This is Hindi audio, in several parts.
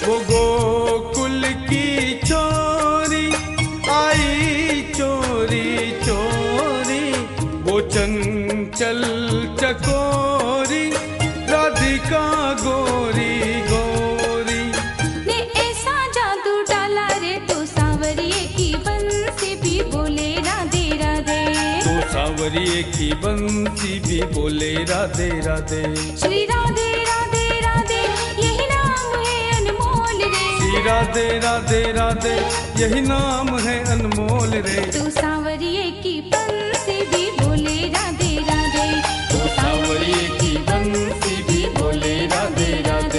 वो गोकुल की छोरी आई चोरी चोरी, वो चंचल चकोरी राधिका गोरी गोरी। ने ऐसा जादू डाला रे तो सांवरिये की बंसी भी बोले राधे राधे। तो सांवरिये की बंसी भी बोले राधे राधे। श्री राधे राधे राधे यही नाम है अनमोल रे। श्री राधे राधे राधे यही नाम है अनमोल रे। तो सांवरिये की बंसी भी बोले राधे राधे। तो सांवरिये की बंसी भी बोले राधे राधे।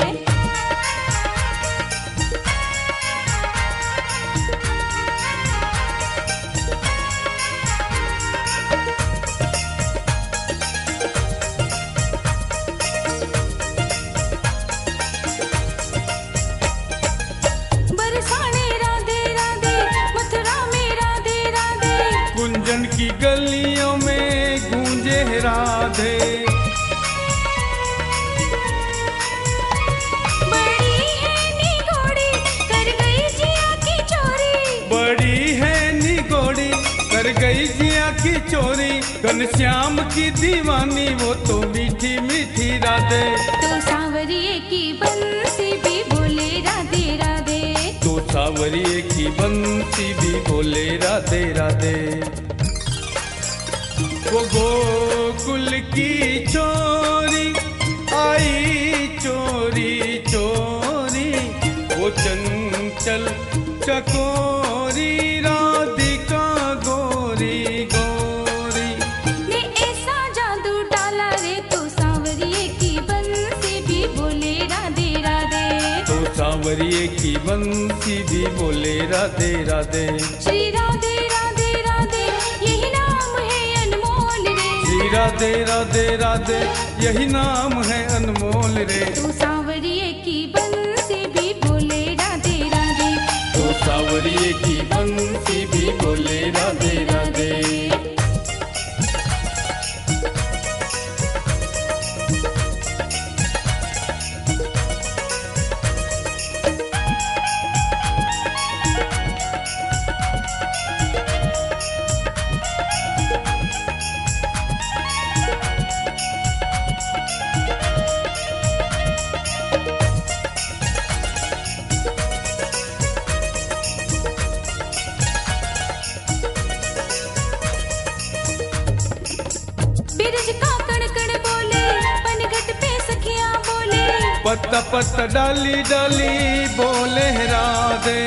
बरसाने राधे राधे मथुरा में राधे राधे। कुंजन की गलियों में गूंजे राधे। बड़ी है निगोड़ी कर गई जिया की चोरी। बड़ी है निगोड़ी कर गई जिया की चोरी। घनश्याम की दीवानी वो तो मीठी मीठी राधे। तो सांवरिये की बंसी भी बोले राधे राधे। तो सांवरिये की बंसी भी बोले राधे राधे। वो गोकुल की छोरी आई चोरी चोरी, वो चंचल चकोरी राधिका गोरी गोरी। ने ऐसा जादू डाला रे तो सांवरिये की बंसी भी बोले राधे राधे। तो सांवरिये की बंसी भी बोले राधे राधे। श्री राधे राधे राधे यही नाम है अनमोल रे। श्री राधे राधे राधे यही नाम है अनमोल रे। तो सांवरिये की बंसी भी बोले राधे राधे। तो सांवरिये की बंसी भी बोले राधे राधे। बिरज का कण कण बोले पनघट पे सखियां बोले। पत्ता पत्ता डाली डाली बोले राधे।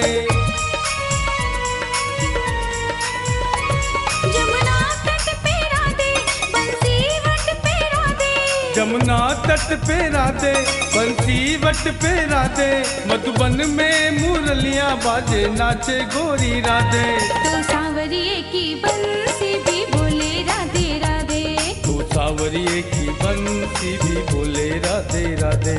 जमुना तट पे राधे बंसी वट पे राधे। जमुना तट पे राधे बंसी वट पे राधे। मधुबन में मुरलियां बाजे नाचे गोरी राधे। तो सांवरिये की बंसी भी बोले राधे राधे। तो सांवरिये की बंसी भी बोले राधे राधे।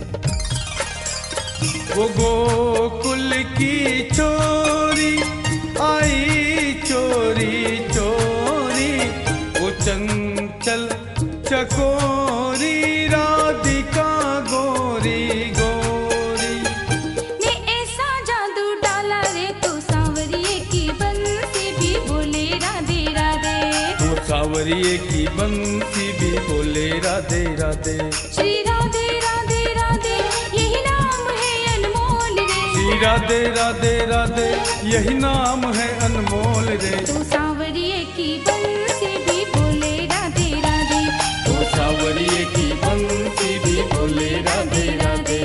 वो गोकुल की छोरी आई चोरी चोरी, वो चंचल चकोरी राधिका गोरी गोरी। ने ऐसा जादू डाला रे तो सांवरिये की बंसी भी बोले राधे राधे। तो सांवरिये की बंसी भी बोले राधे राधे। श्री राधे राधे राधे यही नाम है अनमोल रे। श्री राधे राधे राधे यही नाम है अनमोल रे। तो सांवरिये की बंसी भी बोले राधे राधे। तो सांवरिये की बंसी भी बोले राधे राधे।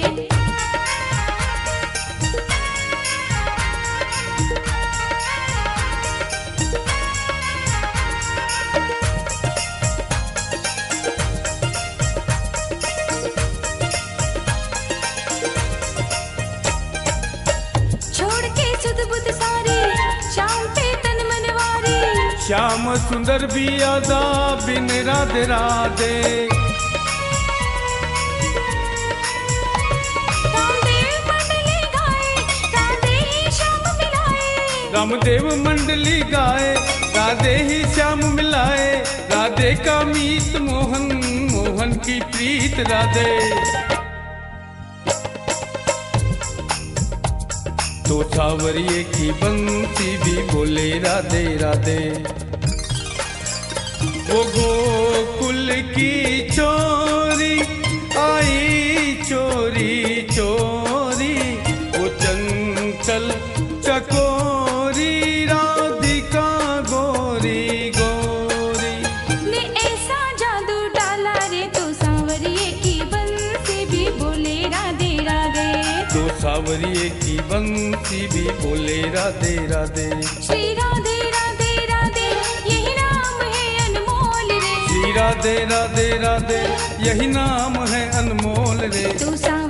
छोड़ के सुध बुध सारी शाम पे तन मनवारी। श्याम सुंदर भी आदा बिन राधे राधे। रामदेव मंडली गाए राधे ही श्याम मिलाए। रामदेव मंडली गाए राधे ही श्याम मिलाए। राधे का मीत मोहन मोहन की प्रीत राधे। तो सावरिये की बंसी भी बोले राधे राधे। वो गोकुल की चोरी आई चोरी चोरी, वो चंचल चकोरी राधिका गोरी गोरी। ने ऐसा जादू डाला रे तो सांवरिये की बंसी भी बोले राधे राधे। तो सावरिये की बंसी भी बोले राधे राधे। श्री राधे राधे राधे यही नाम है अनमोल रे। श्री राधे राधे राधे यही नाम है अनमोल रे। तो